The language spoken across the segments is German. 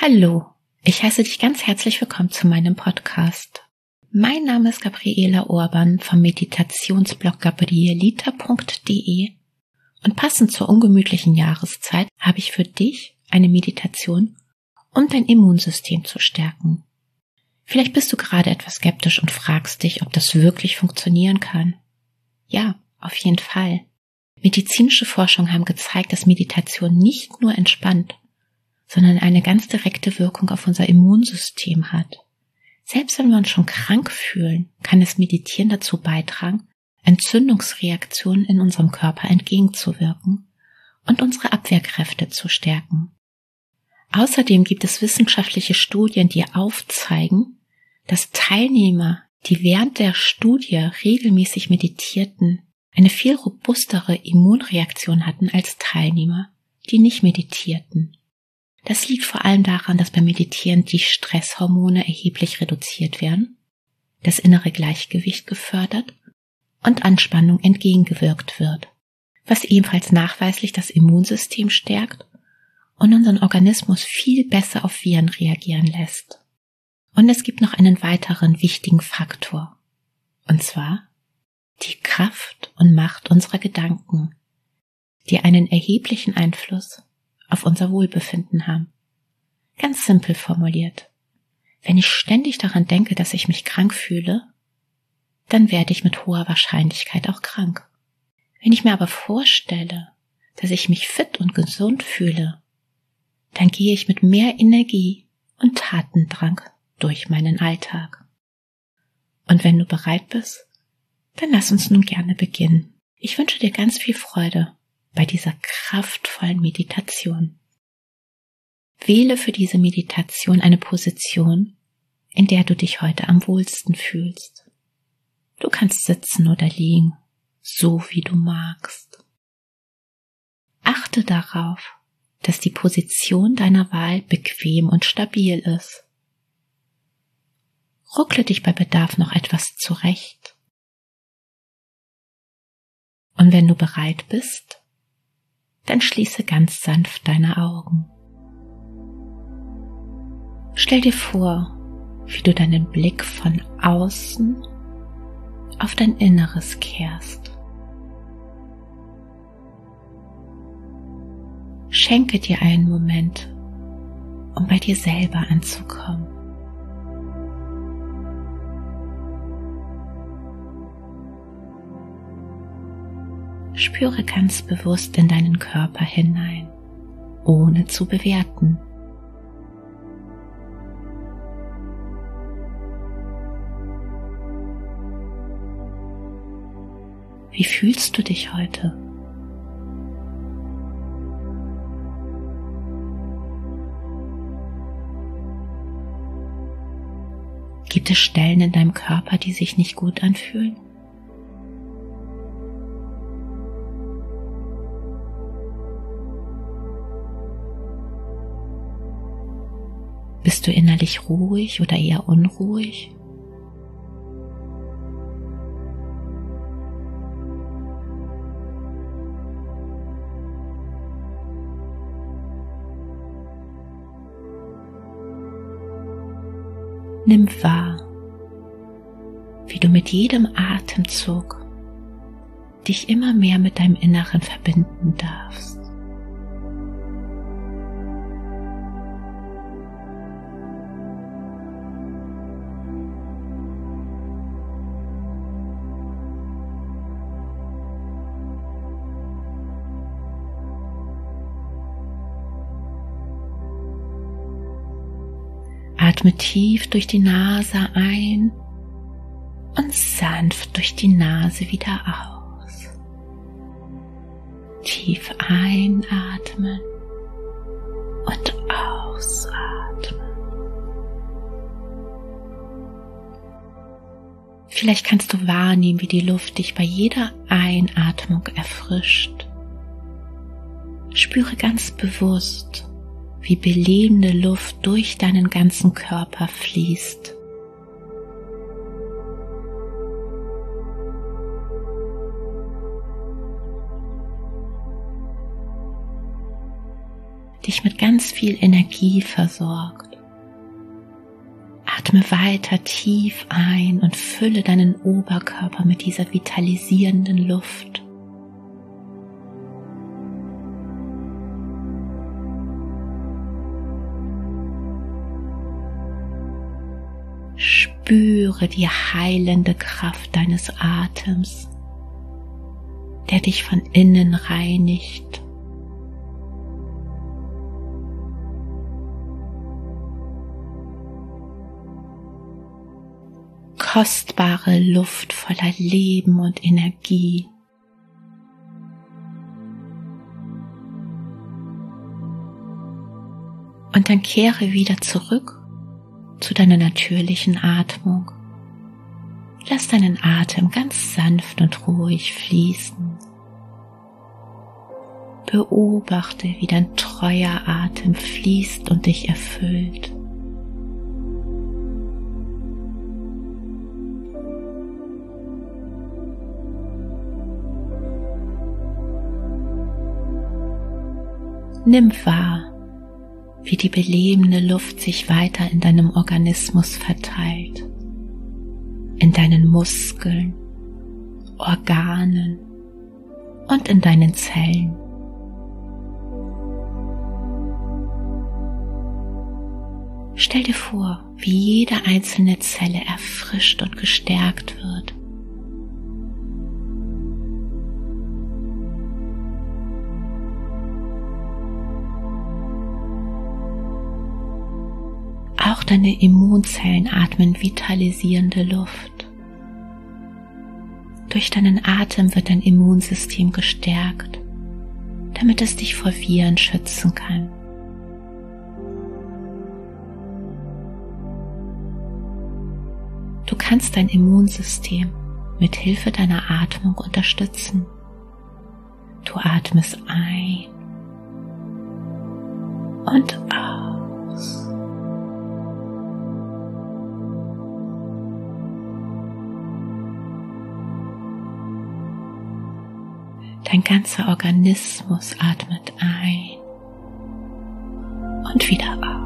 Hallo, ich heiße dich ganz herzlich willkommen zu meinem Podcast. Mein Name ist Gabriela Orban vom Meditationsblog gabrielita.de und passend zur ungemütlichen Jahreszeit habe ich für dich eine Meditation, um dein Immunsystem zu stärken. Vielleicht bist du gerade etwas skeptisch und fragst dich, ob das wirklich funktionieren kann. Ja, auf jeden Fall. Medizinische Forschungen haben gezeigt, dass Meditation nicht nur entspannt, sondern eine ganz direkte Wirkung auf unser Immunsystem hat. Selbst wenn wir uns schon krank fühlen, kann das Meditieren dazu beitragen, Entzündungsreaktionen in unserem Körper entgegenzuwirken und unsere Abwehrkräfte zu stärken. Außerdem gibt es wissenschaftliche Studien, die aufzeigen, dass Teilnehmer, die während der Studie regelmäßig meditierten, eine viel robustere Immunreaktion hatten als Teilnehmer, die nicht meditierten. Das liegt vor allem daran, dass beim Meditieren die Stresshormone erheblich reduziert werden, das innere Gleichgewicht gefördert und Anspannung entgegengewirkt wird, was ebenfalls nachweislich das Immunsystem stärkt und unseren Organismus viel besser auf Viren reagieren lässt. Und es gibt noch einen weiteren wichtigen Faktor, und zwar die Kraft und Macht unserer Gedanken, die einen erheblichen Einfluss auf unser Wohlbefinden haben. Ganz simpel formuliert. Wenn ich ständig daran denke, dass ich mich krank fühle, dann werde ich mit hoher Wahrscheinlichkeit auch krank. Wenn ich mir aber vorstelle, dass ich mich fit und gesund fühle, dann gehe ich mit mehr Energie und Tatendrang durch meinen Alltag. Und wenn du bereit bist, dann lass uns nun gerne beginnen. Ich wünsche dir ganz viel Freude bei dieser kraftvollen Meditation. Wähle für diese Meditation eine Position, in der du dich heute am wohlsten fühlst. Du kannst sitzen oder liegen, so wie du magst. Achte darauf, dass die Position deiner Wahl bequem und stabil ist. Ruckle dich bei Bedarf noch etwas zurecht. Und wenn du bereit bist, dann schließe ganz sanft deine Augen. Stell dir vor, wie du deinen Blick von außen auf dein Inneres kehrst. Schenke dir einen Moment, um bei dir selber anzukommen. Spüre ganz bewusst in deinen Körper hinein, ohne zu bewerten. Wie fühlst du dich heute? Gibt es Stellen in deinem Körper, die sich nicht gut anfühlen? Bist du innerlich ruhig oder eher unruhig? Nimm wahr, wie du mit jedem Atemzug dich immer mehr mit deinem Inneren verbinden darfst. Atme tief durch die Nase ein und sanft durch die Nase wieder aus. Tief einatmen und ausatmen. Vielleicht kannst du wahrnehmen, wie die Luft dich bei jeder Einatmung erfrischt. Spüre ganz bewusst, wie belebende Luft durch deinen ganzen Körper fließt. dich mit ganz viel Energie versorgt. Atme weiter tief ein und fülle deinen Oberkörper mit dieser vitalisierenden Luft. Spüre die heilende Kraft deines Atems, der dich von innen reinigt. Kostbare Luft voller Leben und Energie. Und dann kehre wieder zurück zu deiner natürlichen Atmung. Lass deinen Atem ganz sanft und ruhig fließen. Beobachte, wie dein treuer Atem fließt und dich erfüllt. Nimm wahr, wie die belebende Luft sich weiter in deinem Organismus verteilt, in deinen Muskeln, Organen und in deinen Zellen. Stell dir vor, wie jede einzelne Zelle erfrischt und gestärkt wird. Auch deine Immunzellen atmen vitalisierende Luft. Durch deinen Atem wird dein Immunsystem gestärkt, damit es dich vor Viren schützen kann. Du kannst dein Immunsystem mit Hilfe deiner Atmung unterstützen. Du atmest ein und aus. Dein ganzer Organismus atmet ein und wieder aus.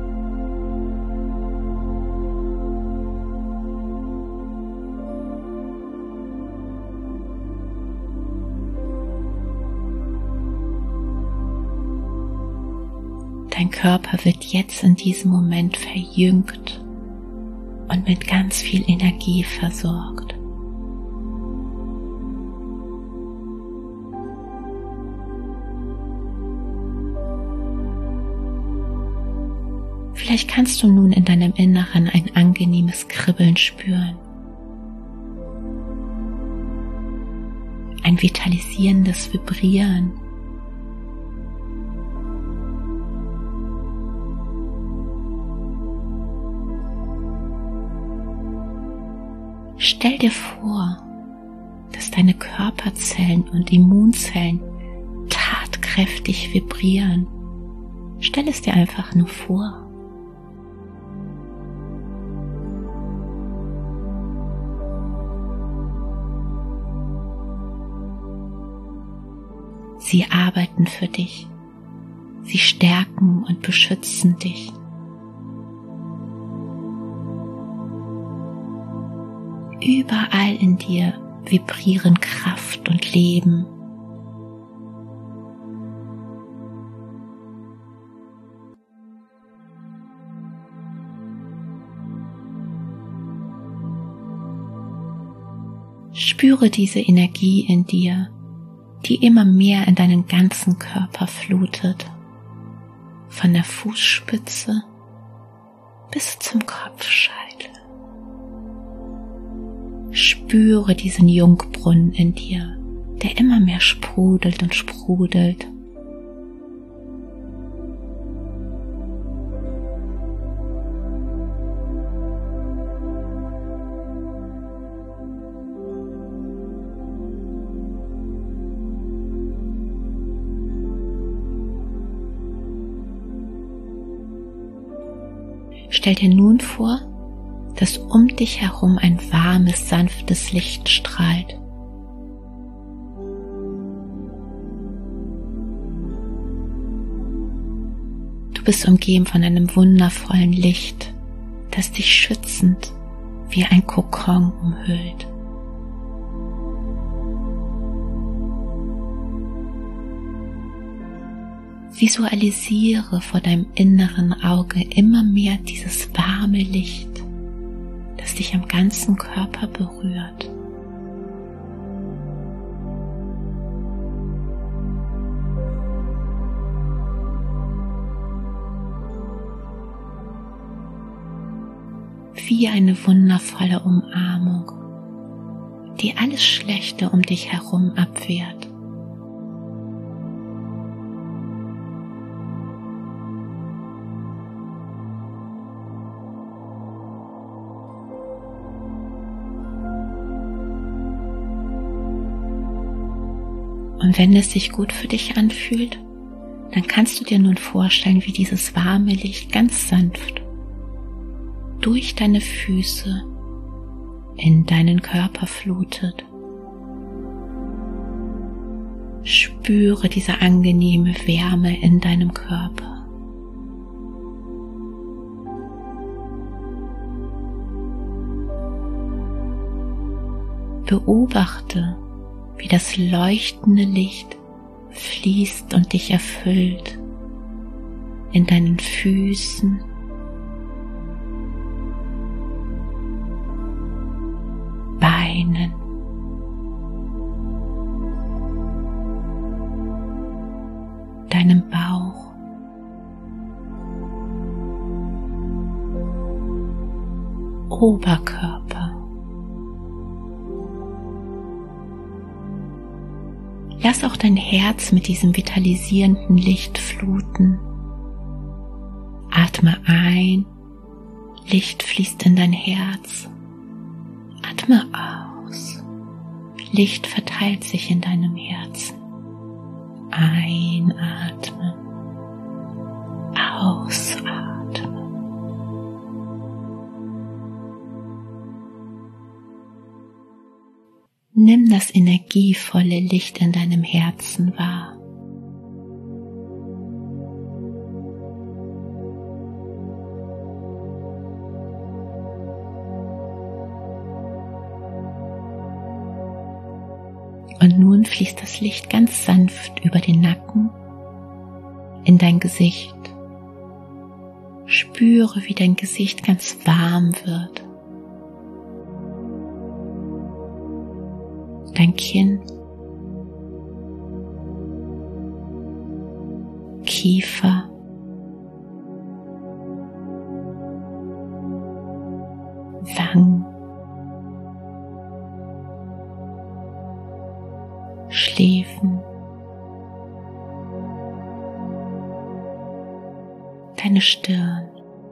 Dein Körper wird jetzt in diesem Moment verjüngt und mit ganz viel Energie versorgt. Vielleicht kannst du nun in deinem Inneren ein angenehmes Kribbeln spüren. Ein vitalisierendes Vibrieren. Stell dir vor, dass deine Körperzellen und Immunzellen tatkräftig vibrieren. Stell es dir einfach nur vor. Sie arbeiten für dich. Sie stärken und beschützen dich. Überall in dir vibrieren Kraft und Leben. Spüre diese Energie in dir, die immer mehr in deinen ganzen Körper flutet, von der Fußspitze bis zum Kopfscheitel. Spüre diesen Jungbrunnen in dir, der immer mehr sprudelt und sprudelt. Stell dir nun vor, dass um dich herum ein warmes, sanftes Licht strahlt. Du bist umgeben von einem wundervollen Licht, das dich schützend wie ein Kokon umhüllt. Visualisiere vor deinem inneren Auge immer mehr dieses warme Licht, das dich am ganzen Körper berührt. Wie eine wundervolle Umarmung, die alles Schlechte um dich herum abwehrt. Und wenn es sich gut für dich anfühlt, dann kannst du dir nun vorstellen, wie dieses warme Licht ganz sanft durch deine Füße in deinen Körper flutet. Spüre diese angenehme Wärme in deinem Körper. Beobachte, wie das leuchtende Licht fließt und dich erfüllt in deinen Füßen, Beinen, deinem Bauch, Oberkörper. Lass auch dein Herz mit diesem vitalisierenden Licht fluten. Atme ein, Licht fließt in dein Herz. Atme aus, Licht verteilt sich in deinem Herzen. Einatmen, ausatmen. Nimm das energievolle Licht in deinem Herzen wahr. Und nun fließt das Licht ganz sanft über den Nacken in dein Gesicht. Spüre, wie dein Gesicht ganz warm wird. Dein Kinn, Kiefer, Wangen, Schläfen, deine Stirn.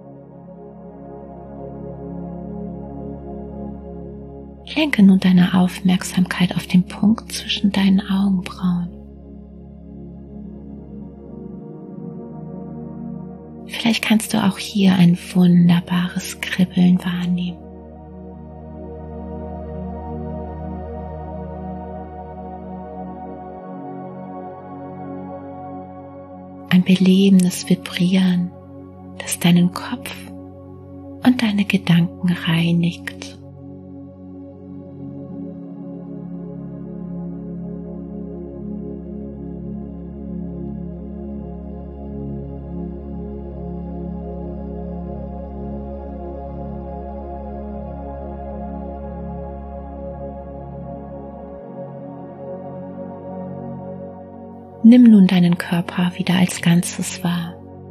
Lenke nun deine Aufmerksamkeit auf den Punkt zwischen deinen Augenbrauen. Vielleicht kannst du auch hier ein wunderbares Kribbeln wahrnehmen. Ein belebendes Vibrieren, das deinen Kopf und deine Gedanken reinigt. Nimm nun deinen Körper wieder als Ganzes wahr.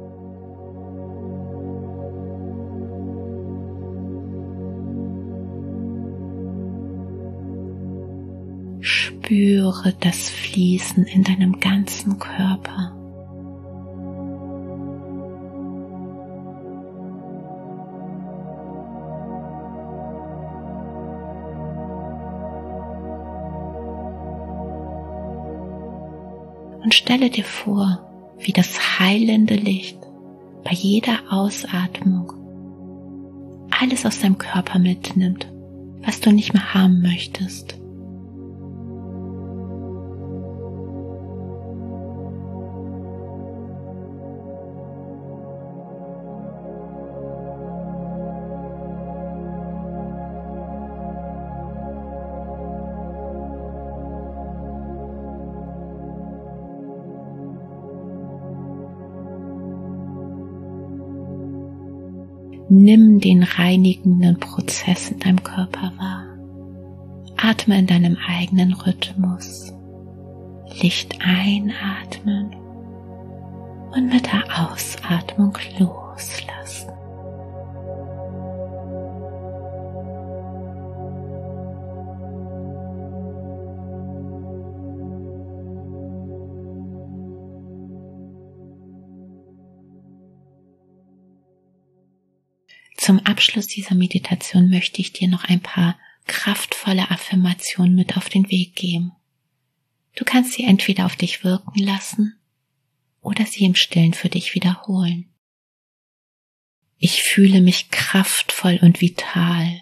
Spüre das Fließen in deinem ganzen Körper. Und stelle dir vor, wie das heilende Licht bei jeder Ausatmung alles aus deinem Körper mitnimmt, was du nicht mehr haben möchtest. Nimm den reinigenden Prozess in deinem Körper wahr. Atme in deinem eigenen Rhythmus. Licht einatmen und mit der Ausatmung loslassen. Zum Abschluss dieser Meditation möchte ich dir noch ein paar kraftvolle Affirmationen mit auf den Weg geben. Du kannst sie entweder auf dich wirken lassen oder sie im Stillen für dich wiederholen. Ich fühle mich kraftvoll und vital.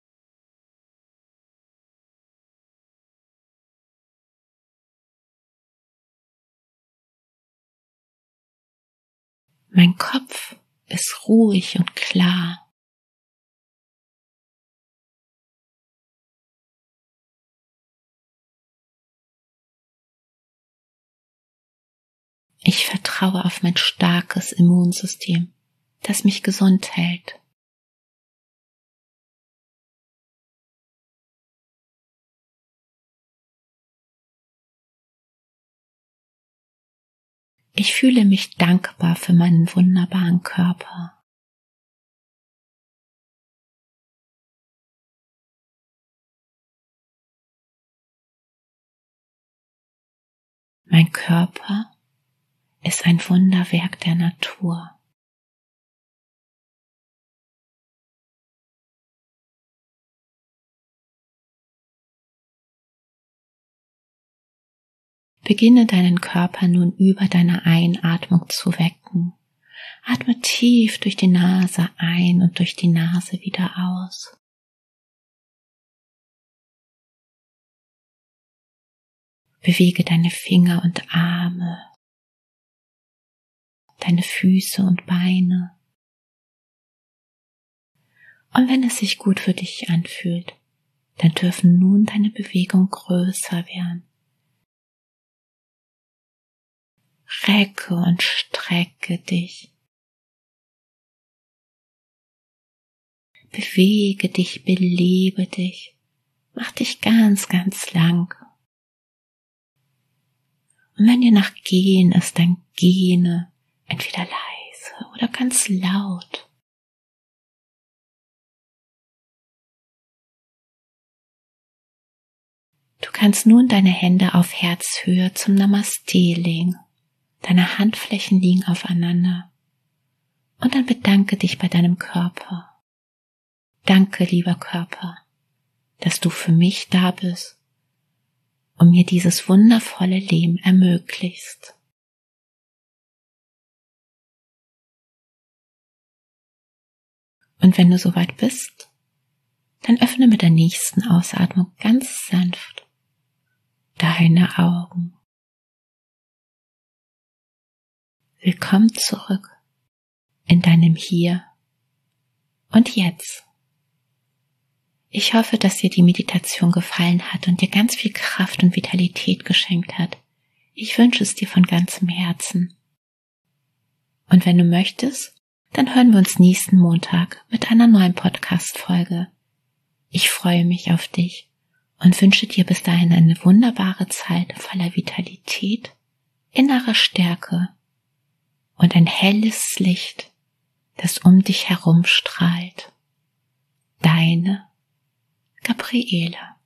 Mein Kopf ist ruhig und klar. Ich vertraue auf mein starkes Immunsystem, das mich gesund hält. Ich fühle mich dankbar für meinen wunderbaren Körper. Mein Körper ist ein Wunderwerk der Natur. Beginne deinen Körper nun über deine Einatmung zu wecken. Atme tief durch die Nase ein und durch die Nase wieder aus. Bewege deine Finger und Arme, deine Füße und Beine. Und wenn es sich gut für dich anfühlt, dann dürfen nun deine Bewegungen größer werden. Recke und strecke dich. Bewege dich, belebe dich. Mach dich ganz, ganz lang. Und wenn dir nach Gehen ist, dann gähne, entweder leise oder ganz laut. Du kannst nun deine Hände auf Herzhöhe zum Namaste legen. Deine Handflächen liegen aufeinander. Und dann bedanke dich bei deinem Körper. Danke, lieber Körper, dass du für mich da bist und mir dieses wundervolle Leben ermöglichst. Und wenn du soweit bist, dann öffne mit der nächsten Ausatmung ganz sanft deine Augen. Willkommen zurück in deinem Hier und Jetzt. Ich hoffe, dass dir die Meditation gefallen hat und dir ganz viel Kraft und Vitalität geschenkt hat. Ich wünsche es dir von ganzem Herzen. Und wenn du möchtest, dann hören wir uns nächsten Montag mit einer neuen Podcast-Folge. Ich freue mich auf dich und wünsche dir bis dahin eine wunderbare Zeit voller Vitalität, innerer Stärke und ein helles Licht, das um dich herum strahlt. Deine Gabriele.